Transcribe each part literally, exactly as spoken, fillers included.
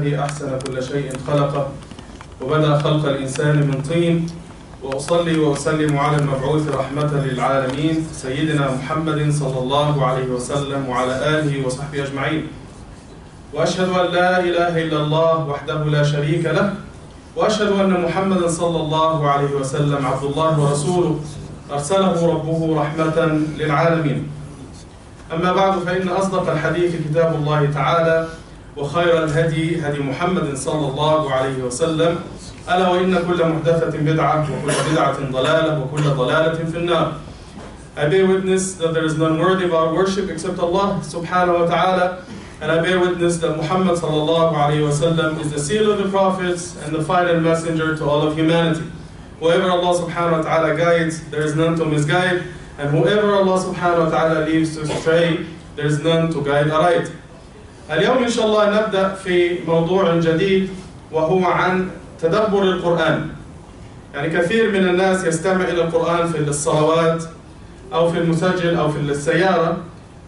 أحسن كل شيء خلقه وبدأ خلق الإنسان من طين وأصلي وأسلم على المبعوث رحمة للعالمين سيدنا محمد صلى الله عليه وسلم وعلى آله وصحبه أجمعين. وأشهد أن لا إله إلا الله وحده لا شريك له وأشهد أن محمدا صلى الله عليه وسلم عبد الله ورسوله أرسله ربه رحمة للعالمين. أما بعد فإن أصدق الحديث كتاب الله تعالى وخير الهدي هدي محمد صلى الله عليه وسلم ألا وإن كل محدثة بدعة وكل بدعة ضلالة وكل ضلالة في النار. I bear witness that there is none worthy of our worship except Allah subhanahu wa ta'ala, and I bear witness that Muhammad sallallahu alayhi wa sallam is the seal of the prophets and the final messenger to all of humanity. Whoever Allah subhanahu wa ta'ala guides, there is none to misguide, and whoever Allah subhanahu wa ta'ala leaves to stray, there is none to guide aright. اليوم إن شاء الله نبدأ في موضوع جديد وهو عن تدبر القرآن. يعني كثير من الناس يستمع إلى القرآن في الصلوات أو في المسجل أو في السيارة،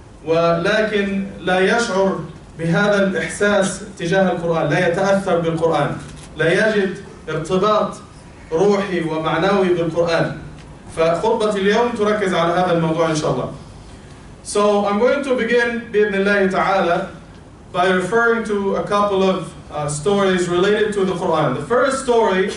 ولكن لا يشعر بهذا الإحساس تجاه القرآن، لا يتأثر بالقرآن، لا يجد ارتباط روحي ومعنوي بالقرآن. فخطبة اليوم تركز على هذا الموضوع إن شاء الله. So I'm going to begin بإذن الله تعالى by referring to a couple of uh, stories related to the Quran. The first story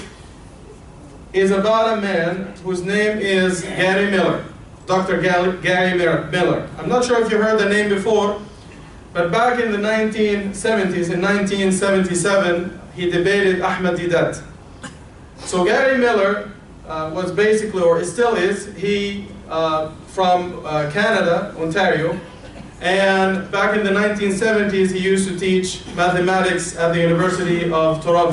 is about a man whose name is Gary Miller, Doctor Gary Miller. I'm not sure if you heard the name before, but back in the nineteen seventies, in nineteen seventy-seven, he debated Ahmed Deedat. So Gary Miller uh, was basically, or still is, he uh, from uh, Canada, Ontario, and back in the nineteen seventies, he used to teach mathematics at the University of Toronto.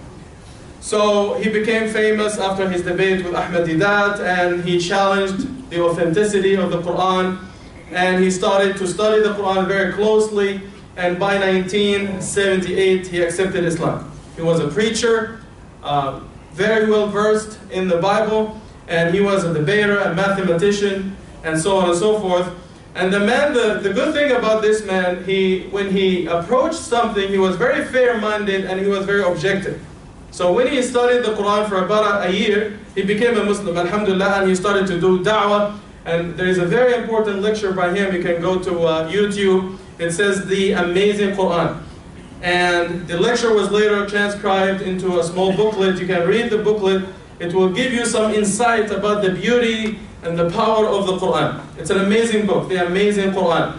So he became famous after his debate with Ahmed Deedat, and he challenged the authenticity of the Quran, and he started to study the Quran very closely, and by nineteen seventy-eight, he accepted Islam. He was a preacher, uh, very well versed in the Bible, and he was a debater, a mathematician, and so on and so forth. And the man, the, the good thing about this man, he, when he approached something, he was very fair-minded and he was very objective. So when he studied the Quran for about a year, he became a Muslim, alhamdulillah, and he started to do da'wah. And there is a very important lecture by him. You can go to uh, YouTube. It says The Amazing Quran. And the lecture was later transcribed into a small booklet. You can read the booklet. It will give you some insight about the beauty and the power of the Quran. It's an amazing book, The Amazing Quran.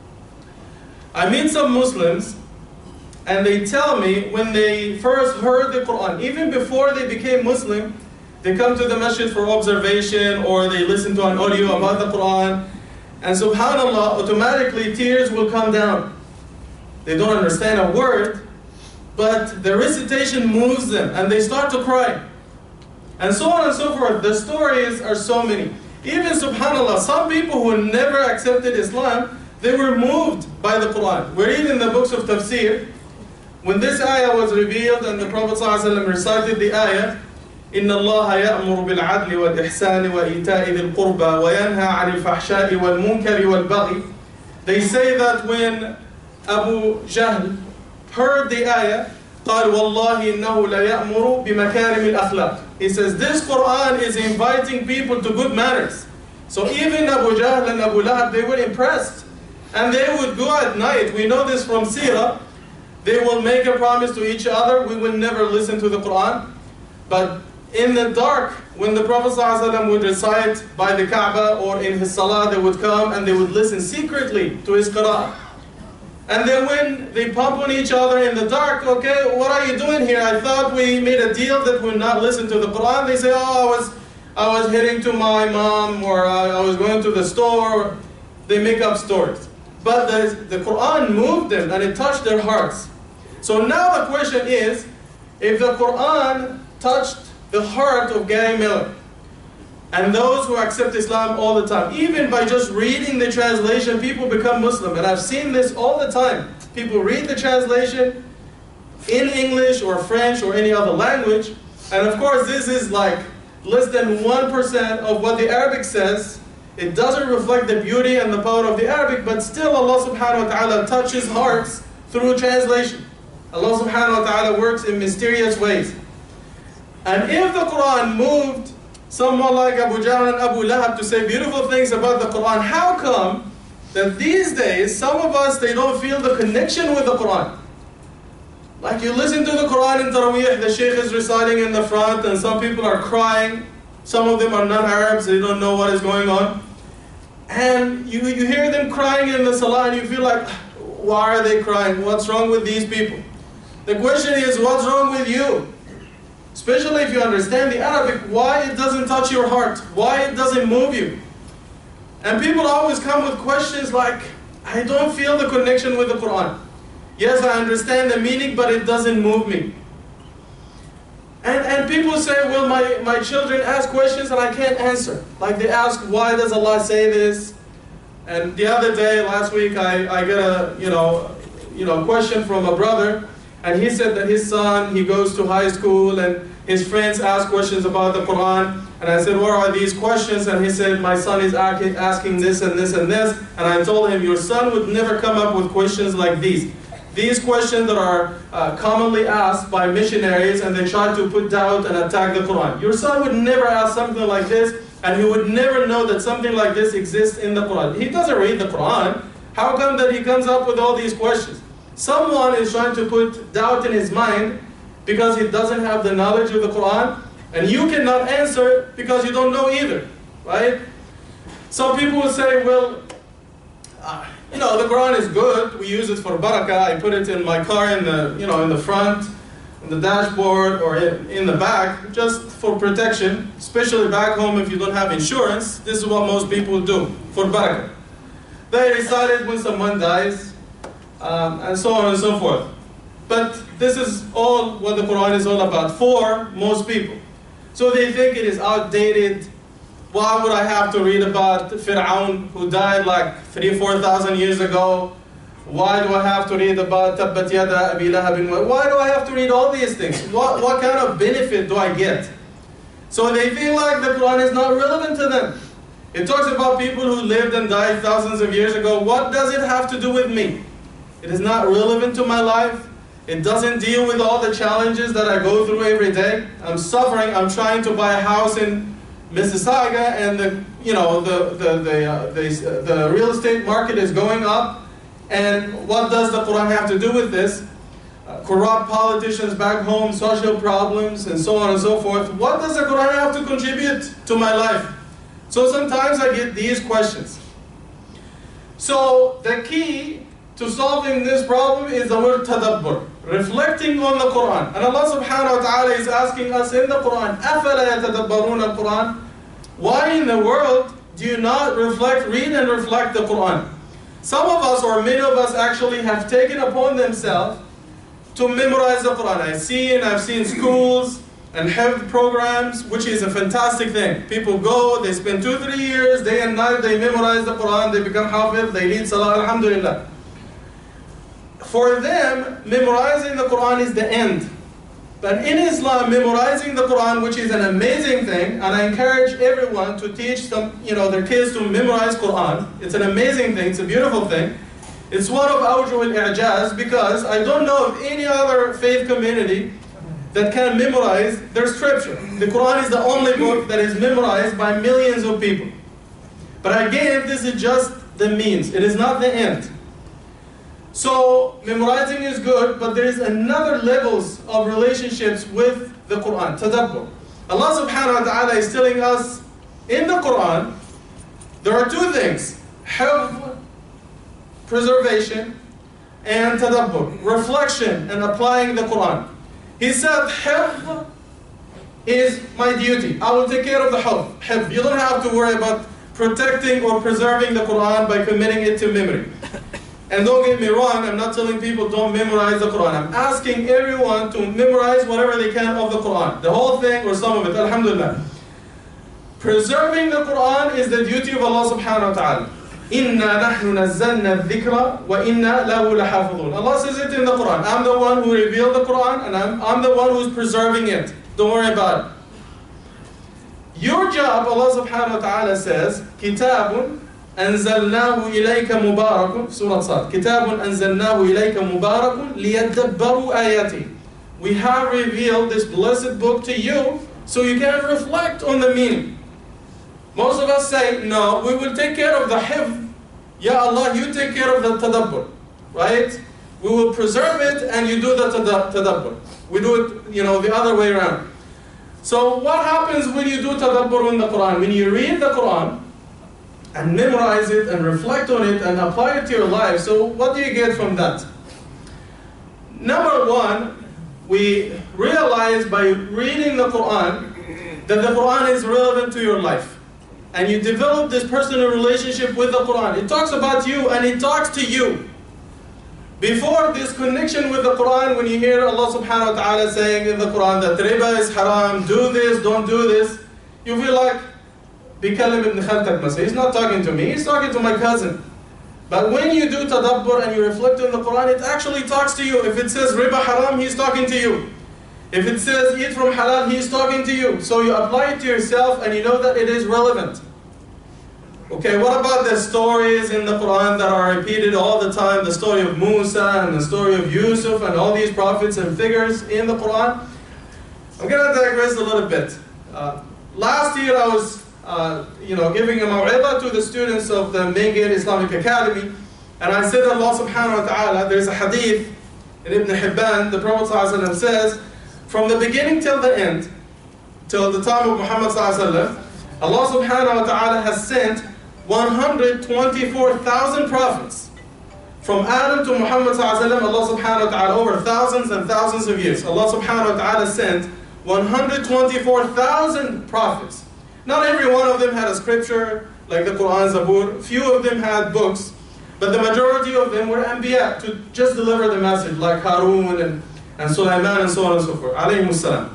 I meet some Muslims, and they tell me when they first heard the Quran, even before they became Muslim, they come to the masjid for observation, or they listen to an audio about the Quran, and subhanAllah, automatically tears will come down. They don't understand a word, but the recitation moves them, and they start to cry. And so on and so forth. The stories are so many. Even subhanAllah, some people who never accepted Islam, they were moved by the Quran. We read in the books of tafsir, when this ayah was revealed and the Prophet ﷺ recited the ayah, إِنَّ اللَّهَ يَأْمُرُ بِالْعَدْلِ وَالْإِحْسَانِ وَإِيتَاءِ ذِي الْقُرْبَى وَيَنْهَى عَنِ الْفَحْشَاءِ وَالْمُنْكَرِ وَالْبَغْيِ. They say that when Abu Jahl heard the ayah, قال والله إنه لا يأمر بمكارم الأخلاق. He says this Quran is inviting people to good manners. So even Abu Jahl and Abu Lahab, they were impressed. And they would go at night. We know this from Sirah. They will make a promise to each other, we will never listen to the Quran. But in the dark, when the Prophet ﷺ would recite by the Kaaba or in his salah, they would come and they would listen secretly to his Qur'an. And then when they pump on each other in the dark, okay, what are you doing here? I thought we made a deal that we would not listen to the Quran. They say, oh, I was, I was heading to my mom, or I, I was going to the store. They make up stories. But the, the Quran moved them and it touched their hearts. So now the question is, if the Quran touched the heart of Gary Miller, and those who accept Islam all the time, even by just reading the translation, people become Muslim. And I've seen this all the time. People read the translation in English or French or any other language. And of course, this is like less than one percent of what the Arabic says. It doesn't reflect the beauty and the power of the Arabic, but still Allah subhanahu wa ta'ala touches hearts through translation. Allah subhanahu wa ta'ala works in mysterious ways. And if the Quran moved someone like Abu Jahl and Abu Lahab to say beautiful things about the Quran, how come that these days some of us, they don't feel the connection with the Quran? Like you listen to the Quran in Taraweeh, the Shaykh is reciting in the front and some people are crying. Some of them are non-Arabs, they don't know what is going on. And you, you hear them crying in the Salah and you feel like, why are they crying? What's wrong with these people? The question is, what's wrong with you? Especially if you understand the Arabic, why it doesn't touch your heart? Why it doesn't move you? And people always come with questions like, I don't feel the connection with the Quran. Yes, I understand the meaning, but it doesn't move me. And, and people say, well, my, my children ask questions and I can't answer. Like they ask, why does Allah say this? And the other day, last week, I, I got a you know, you know, question from a brother. And he said that his son, he goes to high school and his friends ask questions about the Quran. And I said, what are these questions? And he said, my son is asking this and this and this. And I told him, your son would never come up with questions like these. These questions that are uh, commonly asked by missionaries and they try to put doubt and attack the Quran. Your son would never ask something like this and he would never know that something like this exists in the Quran. He doesn't read the Quran. How come that he comes up with all these questions? Someone is trying to put doubt in his mind because he doesn't have the knowledge of the Quran, and you cannot answer because you don't know either, right? Some people will say, well, uh, you know, the Quran is good. We use it for barakah. I put it in my car in the, you know, in the front, in the dashboard, or in, in the back, just for protection, especially back home if you don't have insurance. This is what most people do for barakah. They recite it when someone dies, Um, and so on and so forth. But this is all what the Quran is all about for most people. So they think it is outdated. Why would I have to read about Fir'aun who died like three, four thousand years ago? Why do I have to read about Tabbat Yada Abi Lahab? Why do I have to read all these things? What, what kind of benefit do I get? So they feel like the Quran is not relevant to them. It talks about people who lived and died thousands of years ago. What does it have to do with me? It is not relevant to my life. It doesn't deal with all the challenges that I go through every day. I'm suffering. I'm trying to buy a house in Mississauga, and the you know the the the, uh, the the real estate market is going up. And what does the Quran have to do with this? Uh, corrupt politicians back home, social problems, and so on and so forth. What does the Quran have to contribute to my life? So sometimes I get these questions. So the key to solving this problem is the word tadabbur, reflecting on the Quran. And Allah subhanahu wa ta'ala is asking us in the Quran, أَفَلَا يَتَدَبَّرُونَ الْقُرْآنَ? Why in the world do you not reflect, read and reflect the Quran? Some of us, or many of us, actually have taken upon themselves to memorize the Quran. I've seen, I've seen schools and hifz programs, which is a fantastic thing. People go, they spend two, three years, day and night, they memorize the Quran, they become hafiz, they lead salah, alhamdulillah. For them, memorizing the Quran is the end. But in Islam, memorizing the Quran, which is an amazing thing, and I encourage everyone to teach them, you know, their kids to memorize Quran. It's an amazing thing, it's a beautiful thing. It's one of awjuh al-i'jaz, because I don't know of any other faith community that can memorize their scripture. The Quran is the only book that is memorized by millions of people. But again, this is just the means, it is not the end. So, memorizing is good, but there is another levels of relationships with the Quran, tadabbur. Allah subhanahu wa ta'ala is telling us in the Quran, there are two things, hifz, preservation, and tadabbur, reflection and applying the Quran. He said, hifz is my duty. I will take care of the hifz. You don't have to worry about protecting or preserving the Quran by committing it to memory. And don't get me wrong, I'm not telling people don't memorize the Quran. I'm asking everyone to memorize whatever they can of the Quran. The whole thing or some of it, alhamdulillah. Preserving the Quran is the duty of Allah subhanahu wa ta'ala. Inna nahnu nazzalna dhikra wa inna lahu lahafidhun. Allah says it in the Quran. I'm the one who revealed the Quran and I'm, I'm the one who's preserving it. Don't worry about it. Your job, Allah subhanahu wa ta'ala says, kitabun أنزلناه إليك مبارك سورة صاد كتاب أنزلناه إليك مبارك ليدبروا آياته. We have revealed this blessed book to you so you can reflect on the meaning. Most of us say, no, we will take care of the hifz. Ya Allah, you take care of the tadabbur, right? We will preserve it and you do the tadabbur. We do it, you know, the other way around. So what happens when you do tadabbur in the Quran? When you read the Quran and memorize it and reflect on it and apply it to your life, so what do you get from that? Number one, we realize by reading the Quran that the Quran is relevant to your life. And you develop this personal relationship with the Quran. It talks about you and it talks to you. Before this connection with the Quran, when you hear Allah subhanahu wa ta'ala saying in the Quran that riba is haram, do this, don't do this, you feel like, بِكَلِّمْ ibn khaltak masay. He's not talking to me, he's talking to my cousin. But when you do tadabbur and you reflect on the Quran, it actually talks to you. If it says riba haram, he's talking to you. If it says eat from halal, he's talking to you. So you apply it to yourself and you know that it is relevant. Okay, what about the stories in the Quran that are repeated all the time? The story of Musa and the story of Yusuf and all these prophets and figures in the Quran? I'm going to digress a little bit. Uh, last year I was uh, you know, giving a maw'idah to the students of the Mengir Islamic Academy, and I said Allah subhanahu wa ta'ala, there's a hadith in Ibn Hibban, the Prophet ﷺ says, from the beginning till the end, till the time of Muhammad ﷺ, Allah subhanahu wa ta'ala has sent one hundred twenty-four thousand prophets. From Adam to Muhammad ﷺ, Allah subhanahu wa ta'ala, over thousands and thousands of years, Allah subhanahu wa ta'ala sent one hundred twenty-four thousand prophets. Not every one of them had a scripture, like the Quran, Zabur. Few of them had books, but the majority of them were Anbiya, to just deliver the message, like Harun and and Sulaiman and so on and so forth, alayhimus salam.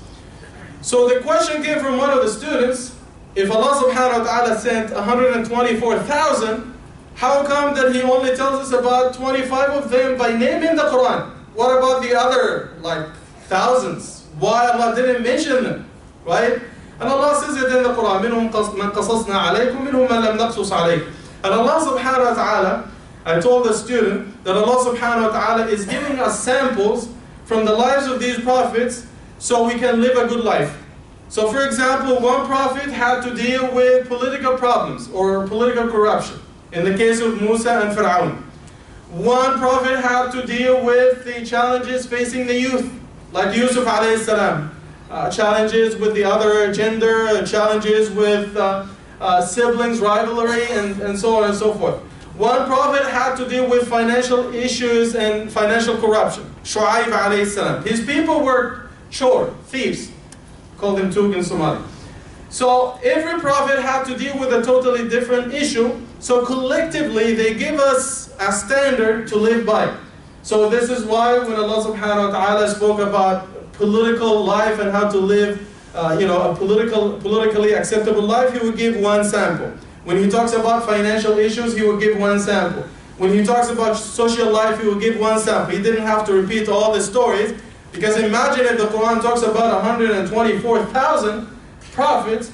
So the question came from one of the students, if Allah subhanahu wa ta'ala sent one hundred twenty-four thousand, how come that He only tells us about twenty-five of them by name in the Quran? What about the other, like, thousands? Why Allah didn't mention them, right? And Allah says it in the Quran, مِنْهُمْ مَنْ قَصَصْنَا عَلَيْكُمْ مِنْهُمْ مَنْ لَمْ نَقْصُصْ عَلَيْكُمْ. And Allah subhanahu wa ta'ala, I told the student that Allah subhanahu wa ta'ala is giving us samples from the lives of these prophets so we can live a good life. So for example, one prophet had to deal with political problems or political corruption, in the case of Musa and Fir'aun. One prophet had to deal with the challenges facing the youth, like Yusuf alayhi salam. Uh, challenges with the other gender, uh, challenges with uh, uh, siblings, rivalry, and, and so on and so forth. One prophet had to deal with financial issues and financial corruption. Shu'aib alayhi salam. His people were chor, thieves. Call them Tug in Somali. So every prophet had to deal with a totally different issue. So collectively they give us a standard to live by. So this is why when Allah subhanahu wa ta'ala spoke about political life and how to live uh, you know, a political, politically acceptable life, He would give one sample. When He talks about financial issues, He will give one sample. When He talks about social life, He will give one sample. He didn't have to repeat all the stories, because imagine if the Quran talks about one hundred twenty-four thousand prophets,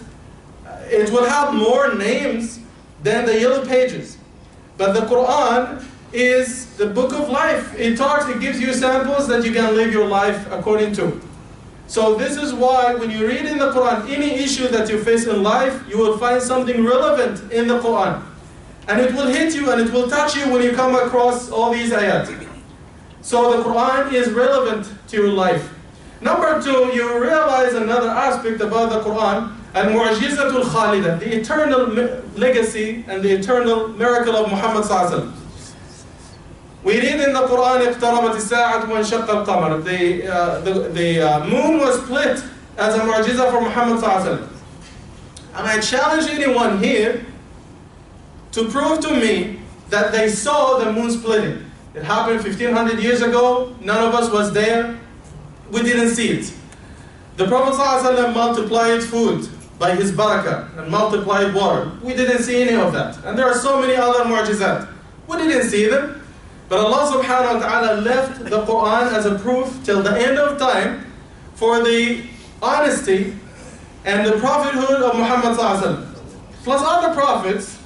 it will have more names than the yellow pages. But the Quran is the book of life. It talks, it gives you samples that you can live your life according to. So this is why when you read in the Quran any issue that you face in life, you will find something relevant in the Quran. And it will hit you and it will touch you when you come across all these ayat. So the Quran is relevant to your life. Number two, you realize another aspect about the Quran, al-mu'jizatul khalidah, the eternal legacy and the eternal miracle of Muhammad sallallahu alaihi wasallam. We read in the Quran, اقتربت الساعة وانشق القمر. The, uh, the, the uh, moon was split as a mu'jiza for Muhammad sallallahu alaihi wasallam. And I challenge anyone here to prove to me that they saw the moon splitting. It happened fifteen hundred years ago, none of us was there, we didn't see it. The Prophet ﷺ multiplied food by his barakah and multiplied water. We didn't see any of that. And there are so many other mu'jizat. We didn't see them. But Allah subhanahu wa ta'ala left the Quran as a proof till the end of time for the honesty and the prophethood of Muhammad sallallahu alaihi wasallam. Plus other prophets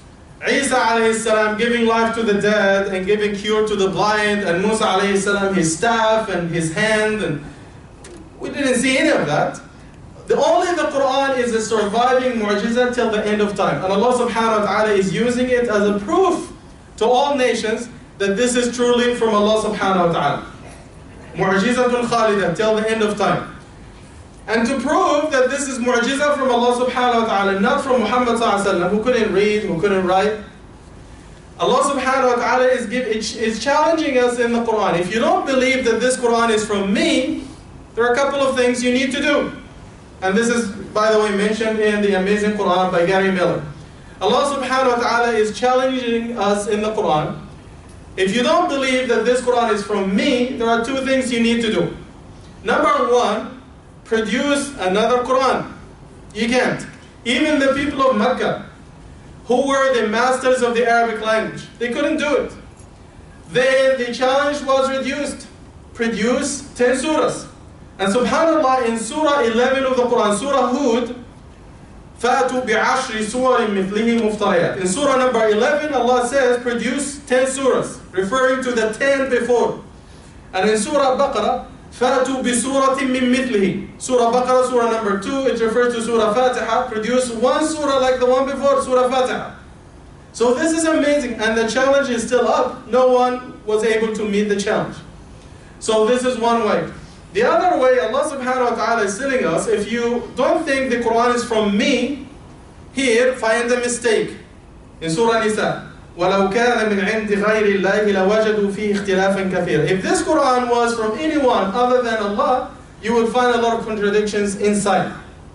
Isa alayhi salam giving life to the dead and giving cure to the blind, and Musa alayhi salam his staff and his hand, and we didn't see any of that. The only the Quran is a surviving mu'jiza till the end of time. And Allah subhanahu wa ta'ala is using it as a proof to all nations that this is truly from Allah subhanahu wa ta'ala. Mu'jizatun khalidah till the end of time. And to prove that this is mu'jiza from Allah subhanahu wa ta'ala, not from Muhammad sallallahu alayhi wa sallam, who couldn't read, who couldn't write, Allah subhanahu wa ta'ala is, give, is challenging us in the Quran. If you don't believe that this Quran is from me, there are a couple of things you need to do. And this is, by the way, mentioned in the Amazing Quran by Gary Miller. Allah subhanahu wa ta'ala is challenging us in the Quran. If you don't believe that this Quran is from me, there are two things you need to do. Number one, produce another Quran. You can't. Even the people of Mecca, who were the masters of the Arabic language, they couldn't do it. Then the challenge was reduced. Produce ten surahs. And subhanallah, in Surah eleven of the Quran, Surah Hud, فَأْتُوا بِعَشْرِ سُوَرٍ مِثْلِهِ مُفْتَرِيَاتٍ. In Surah number eleven, Allah says, produce ten surahs, referring to the ten before. And in Surah Baqarah, فَأْتُوا بِسُورَةٍ مِّن مِثْلِهِ. Surah Baqarah, Surah number two, it refers to Surah Fatiha. Produce one surah like the one before, Surah Fatiha. So this is amazing, and the challenge is still up. No one was able to meet the challenge. So this is one way. The other way, Allah subhanahu wa ta'ala is telling us, if you don't think the Quran is from me, here, find a mistake. In Surah Nisa, وَلَوْ كَانَ مِنْ عِنْدِ غَيْرِ اللَّهِ لَوَجَدُوا فِيهِ اخْتِلَافًا كَثِيرًا. If this Quran was from anyone other than Allah, you would find a lot of contradictions inside.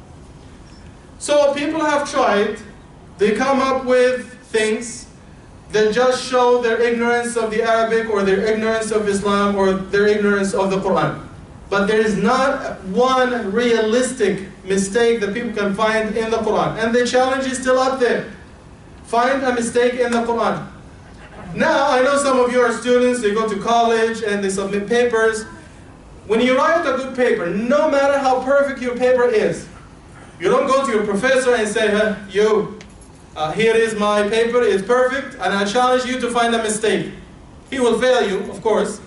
So people have tried, they come up with things that just show their ignorance of the Arabic, or their ignorance of Islam, or their ignorance of the Quran. But there is not one realistic mistake that people can find in the Quran. And the challenge is still up there. Find a mistake in the Quran. Now, I know some of you are students, they go to college and they submit papers. When you write a good paper, no matter how perfect your paper is, you don't go to your professor and say, hey, you, uh, here is my paper, it's perfect, and I challenge you to find a mistake. He will fail you, of course.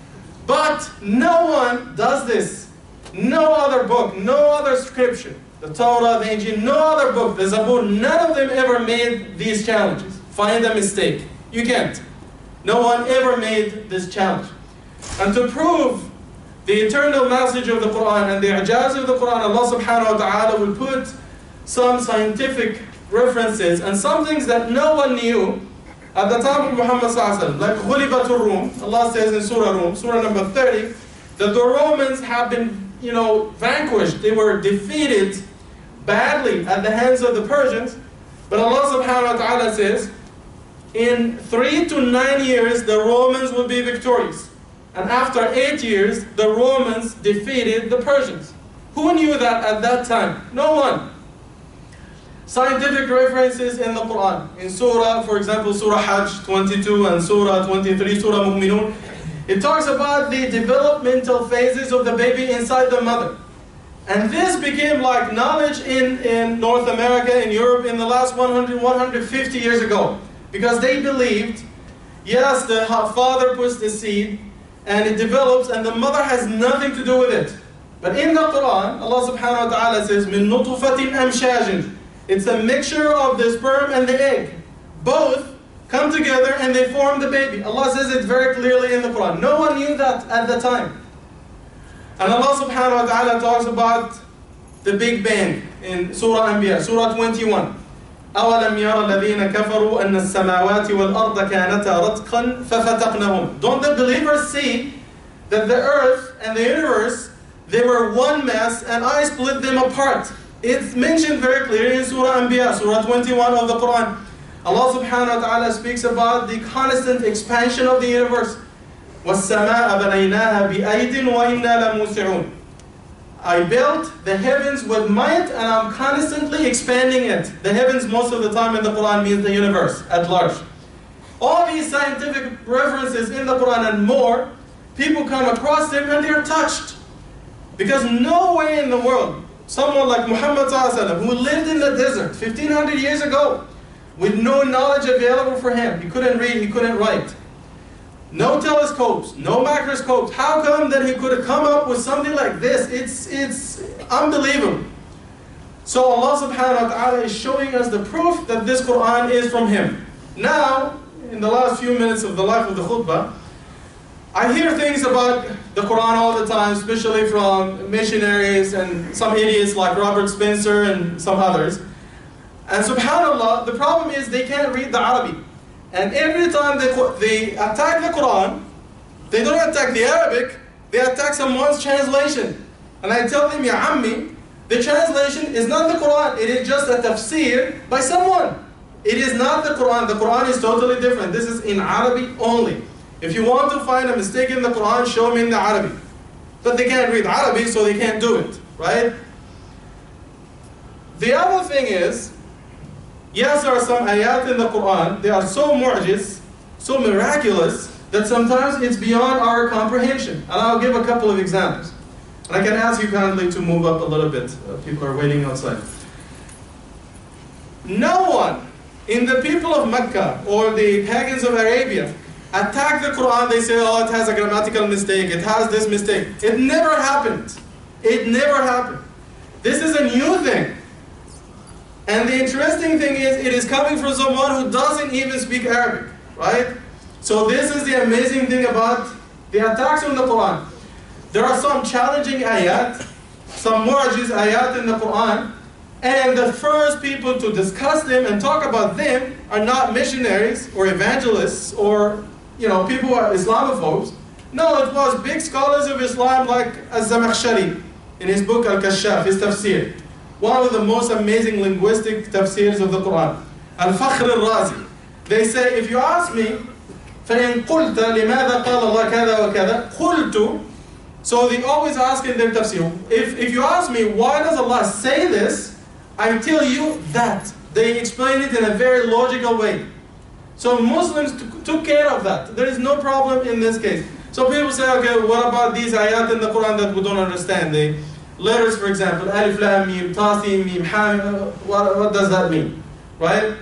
But no one does this. No other book, no other scripture, the Torah, the Injil, no other book, the Zabur, none of them ever made these challenges. Find a mistake. You can't. No one ever made this challenge. And to prove the eternal message of the Quran and the ijaz of the Quran, Allah subhanahu wa ta'ala will put some scientific references and some things that no one knew at the time of Muhammad sallallahu alaihi wasallam, like Ghulibatul Rum. Allah says in Surah Rum, Surah number thirty, that the Romans have been, you know, vanquished. They were defeated badly at the hands of the Persians. But Allah subhanahu wa ta'ala says, in three to nine years, the Romans will be victorious. And after eight years, the Romans defeated the Persians. Who knew that at that time? No one. Scientific references in the Quran. In Surah, for example, Surah Hajj twenty-two and Surah twenty-three, Surah Mu'minun, it talks about the developmental phases of the baby inside the mother. And this became like knowledge in, in North America, in Europe, in the last one hundred, one hundred fifty years ago. Because they believed, yes, the father puts the seed, and it develops, and the mother has nothing to do with it. But in the Quran, Allah subhanahu wa ta'ala says, مِن نُطُفَةٍ أَمْشَاجٍ. It's a mixture of the sperm and the egg. Both come together and they form the baby. Allah says it very clearly in the Quran. No one knew that at the time. And Allah subhanahu wa ta'ala talks about the Big Bang in Surah Anbiya, Surah twenty-one. أَوَلَمْ يَرَ الَّذِينَ كَفَرُوا أَنَّ السَّمَاوَاتِ وَالْأَرْضَ كَانَتَا رَتْقًا فَفَتَقْنَهُمْ. Don't the believers see that the earth and the universe, they were one mass and I split them apart? It's mentioned very clearly in Surah Anbiya, Surah twenty-one of the Quran. Allah subhanahu wa ta'ala speaks about the constant expansion of the universe. وَالسَّمَاءَ بَنَيْنَاهَا بِأَيْدٍ وَإِنَّا لَمُوسِعُونَ. I built the heavens with might and I'm constantly expanding it. The heavens most of the time in the Quran means the universe at large. All these scientific references in the Quran and more, people come across them and they're touched. Because no way in the world, someone like Muhammad sallallahu alaihi wasallam, who lived in the desert fifteen hundred years ago, with no knowledge available for him. He couldn't read, he couldn't write. No telescopes, no microscopes. How come that he could have come up with something like this? It's, it's unbelievable. So Allah subhanahu wa ta'ala is showing us the proof that this Quran is from him. Now, in the last few minutes of the life of the khutbah, I hear things about the Quran all the time, especially from missionaries and some idiots like Robert Spencer and some others. And subhanAllah, the problem is they can't read the Arabic. And every time they, they attack the Quran, they don't attack the Arabic, they attack someone's translation. And I tell them, Ya Ammi, the translation is not the Quran, it is just a tafsir by someone. It is not the Quran, the Quran is totally different. This is in Arabic only. If you want to find a mistake in the Quran, show me in the Arabic. But they can't read Arabic, so they can't do it, right? The other thing is, yes, there are some ayat in the Quran, they are so mu'jiz, so miraculous, that sometimes it's beyond our comprehension. And I'll give a couple of examples. And I can ask you kindly to move up a little bit. Uh, people are waiting outside. No one in the people of Mecca or the pagans of Arabia attack the Quran, they say, oh, it has a grammatical mistake, it has this mistake. It never happened. It never happened. This is a new thing. And the interesting thing is, it is coming from someone who doesn't even speak Arabic, right? So this is the amazing thing about the attacks on the Quran. There are some challenging ayat, some mu'jiz ayat in the Quran, and the first people to discuss them and talk about them are not missionaries or evangelists or, you know, people who are Islamophobes. No, it was big scholars of Islam like Az-Zamakhshari in his book Al-Kashaf, his tafsir. One of the most amazing linguistic tafsirs of the Quran. Al-Fakhr al-Razi. They say, if you ask me, فَإِن قُلْتَ لِمَاذَا قَالَ اللَّهُ كَذَا وَكَذَا قُلْتُ. So they always ask in their tafsir, if, if you ask me, why does Allah say this? I tell you that. They explain it in a very logical way. So Muslims took care of that. There is no problem in this case. So people say, okay, what about these ayat in the Quran that we don't understand? The letters, for example, alif, lam, mim, ta, sin, mim, ha, what, what does that mean? Right?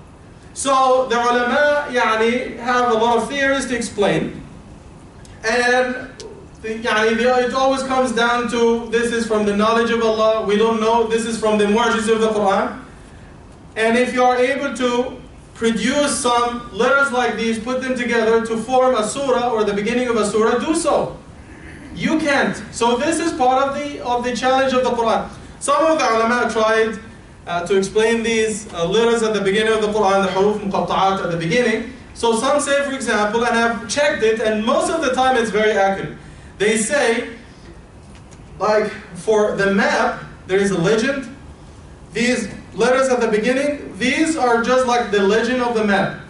So the ulama yani, have a lot of theories to explain. And the, yani, the, it always comes down to, this is from the knowledge of Allah, we don't know, this is from the mu'jiz of the Quran. And if you are able to produce some letters like these, put them together to form a surah or the beginning of a surah, do so. You can't. So this is part of the, of the challenge of the Quran. Some of the ulama tried uh, to explain these uh, letters at the beginning of the Quran, the huruf muqatta'at at the beginning. So some say, for example, and I've checked it, and most of the time it's very accurate. They say, like for the map, there is a legend. These letters at the beginning, these are just like the legend of the map.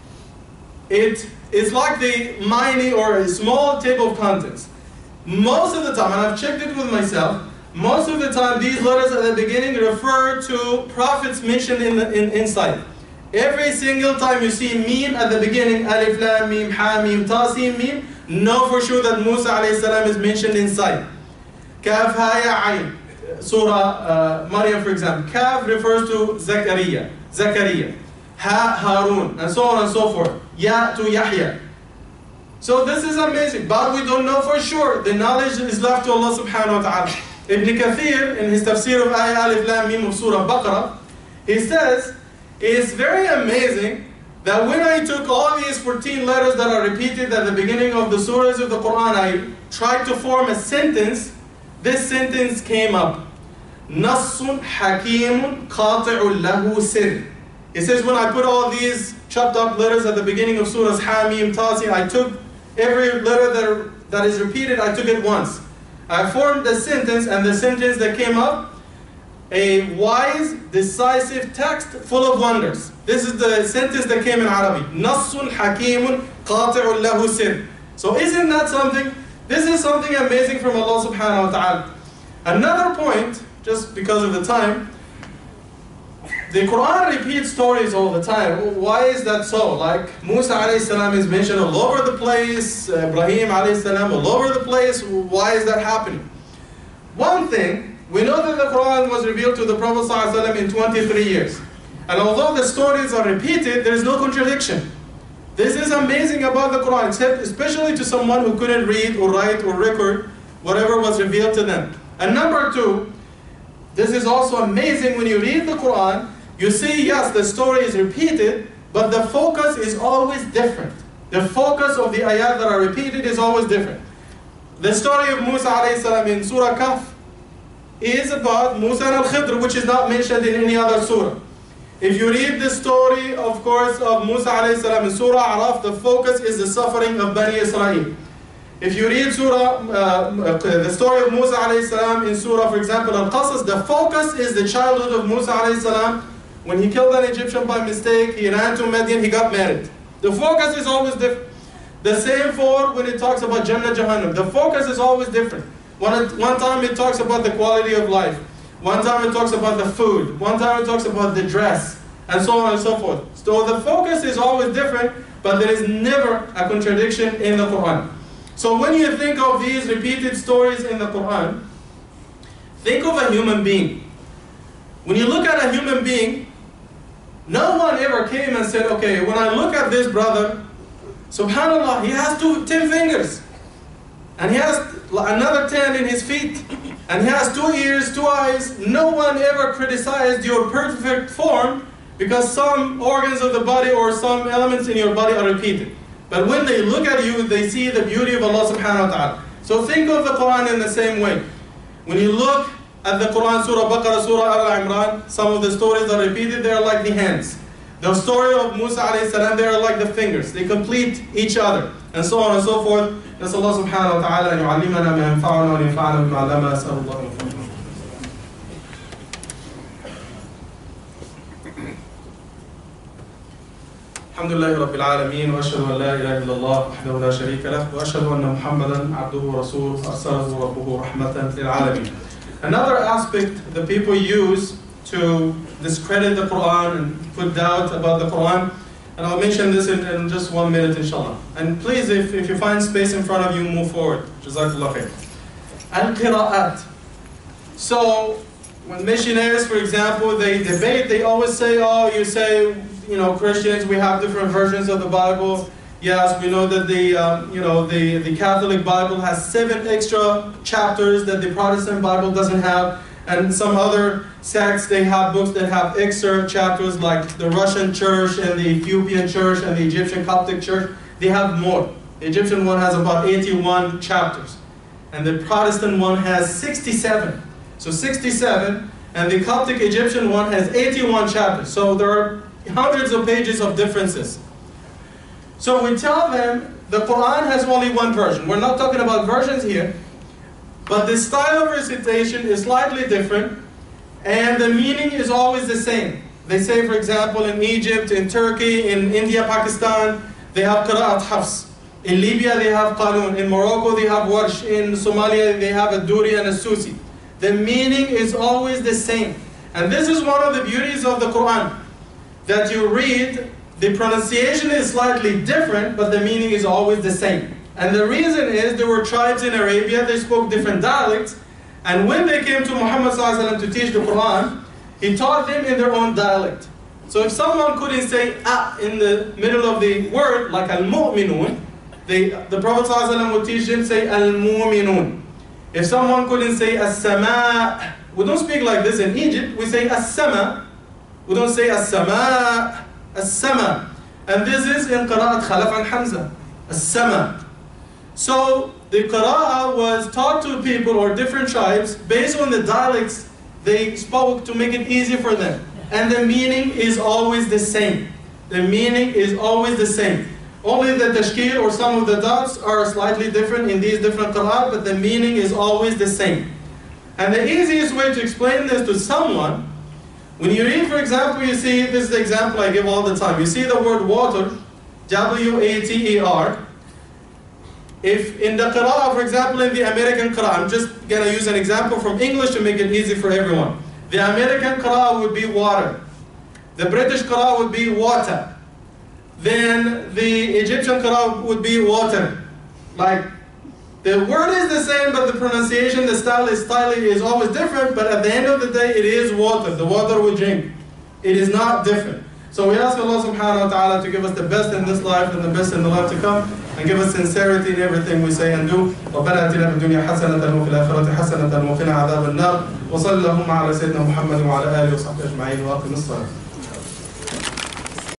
It is like the mini or a small table of contents. Most of the time, and I've checked it with myself, most of the time these letters at the beginning refer to prophets mentioned in the, in, inside. Every single time you see meme at the beginning, alif, lam, mim, ha, mim, ta, sin, mim, know for sure that Musa alayhi salam is mentioned inside. Kaf, ha, ya, ayn. Surah uh, Maryam, for example. Kaf refers to Zakaria, Zakaria. Ha, Harun, and so on and so forth. Ya to Yahya. So this is amazing, but we don't know for sure. The knowledge is left to Allah subhanahu wa ta'ala. Ibn Kathir, in his tafsir of Ayah Alif Lam Mim of Surah Baqarah, he says, it's very amazing that when I took all these fourteen letters that are repeated at the beginning of the surahs of the Quran, I tried to form a sentence. This sentence came up. Nassun hakimun qati'un lahu sir. It says when I put all these chopped up letters at the beginning of surahs Hamim, Tasin, I took every letter that, are, that is repeated, I took it once. I formed a sentence, and the sentence that came up, a wise, decisive text full of wonders. This is the sentence that came in Arabic. Nassun hakimun qati'un lahu sir. So isn't that something? This is something amazing from Allah subhanahu wa ta'ala. Another point, just because of the time, the Quran repeats stories all the time. Why is that so? Like Musa alayhi salam is mentioned all over the place, Ibrahim alayhi salam all over the place. Why is that happening? One thing, we know that the Quran was revealed to the Prophet sallallahu alaihi wasallam in twenty-three years. And although the stories are repeated, there is no contradiction. This is amazing about the Quran, especially to someone who couldn't read or write or record whatever was revealed to them. And number two, this is also amazing when you read the Quran, you see, yes, the story is repeated, but the focus is always different. The focus of the ayat that are repeated is always different. The story of Musa alayhi salam in Surah Kahf is about Musa and Al-Khidr, which is not mentioned in any other surah. If you read the story, of course, of Musa alayhi salam in Surah Araf, the focus is the suffering of Bani Israel. If you read Surah, uh, the story of Musa alayhi salam in Surah, for example, Al-Qasas, the focus is the childhood of Musa alayhi salam. When he killed an Egyptian by mistake, he ran to Madian, he got married. The focus is always different. The same for when it talks about Jannah, Jahannam. The focus is always different. One, one time it talks about the quality of life. One time it talks about the food. One time it talks about the dress. And so on and so forth. So the focus is always different, but there is never a contradiction in the Quran. So when you think of these repeated stories in the Quran, think of a human being. When you look at a human being, no one ever came and said, okay, when I look at this brother, subhanAllah, he has two, ten fingers. And he has another ten in his feet. And he has two ears, two eyes. No one ever criticized your perfect form because some organs of the body or some elements in your body are repeated. But when they look at you, they see the beauty of Allah subhanahu wa ta'ala. So think of the Quran in the same way. When you look at the Quran, Surah Baqarah, Surah Al-Imran, some of the stories are repeated, they are like the hands. The story of Musa alayhi salam, they are like the fingers. They complete each other. And so on and so forth. نسأل الله سبحانه وتعالى أن يعلمنا ما ينفعنا وينفعنا بما علمنا. أسأل الله أن ينفعنا. الحمد لله رب العالمين وأشهد أن لا إله إلا الله وحده لا شريك له وأشهد أن محمدا عبده ورسوله أرسله ربه رحمة للعالمين. Another aspect the people use to discredit the Quran and put doubt about the Quran, and I'll mention this in, in just one minute inshallah. And please, if, if you find space in front of you, move forward. Jazakallah khair. Al-Qira'at. So, when missionaries, for example, they debate, they always say, oh, you say, you know, Christians, we have different versions of the Bible. Yes, we know that the, um, you know, the, the Catholic Bible has seven extra chapters that the Protestant Bible doesn't have. And some other sects, they have books that have extra chapters, like the Russian church and the Ethiopian church and the Egyptian Coptic church. They have more. The Egyptian one has about eighty-one chapters. And the Protestant one has sixty-seven. So sixty-seven, and the Coptic Egyptian one has eighty-one chapters. So there are hundreds of pages of differences. So we tell them the Quran has only one version. We're not talking about versions here. But the style of recitation is slightly different, and the meaning is always the same. They say, for example, in Egypt, in Turkey, in India, Pakistan, they have Qira'at Hafs. In Libya, they have Qalun. In Morocco, they have Warsh. In Somalia, they have a Duri and a Susi. The meaning is always the same. And this is one of the beauties of the Quran, that you read, the pronunciation is slightly different, but the meaning is always the same. And the reason is there were tribes in Arabia, they spoke different dialects, and when they came to Muhammad sallallahu alaihi wasallam to teach the Quran, he taught them in their own dialect. So if someone couldn't say ah in the middle of the word, like al-mu'minun, the, the Prophet sallallahu alaihi wasallam would teach them say al-mu'minun. If someone couldn't say as-sama', we don't speak like this in Egypt, we say as-sama', we don't say as-sama', as-sama'. And this is in Qira'at Khalaf and Hamza, as-sama'. So the Qira'ah was taught to people or different tribes based on the dialects they spoke to make it easy for them. And the meaning is always the same. The meaning is always the same. Only the tashkil or some of the dots are slightly different in these different Qira'at, but the meaning is always the same. And the easiest way to explain this to someone, when you read, for example, you see, this is the example I give all the time. You see the word water, W A T E R. If in the Qira'ah, for example, in the American Qira'ah, I'm just going to use an example from English to make it easy for everyone. The American Qira'ah would be water. The British Qira'ah would be water. Then the Egyptian Qira'ah would be water. Like, the word is the same, but the pronunciation, the style is slightly is always different, but at the end of the day, it is water, the water we drink. It is not different. So we ask Allah subhanahu wa ta'ala to give us the best in this life and the best in the life to come, and give us sincerity in everything we say and do. ربنا آتنا في الدنيا حسنة وفي الآخرة حسنة وقنا عذاب النار. وصلى اللهم على سيدنا محمد وعلى آله وصحبه أجمعين وأقم الصلاة.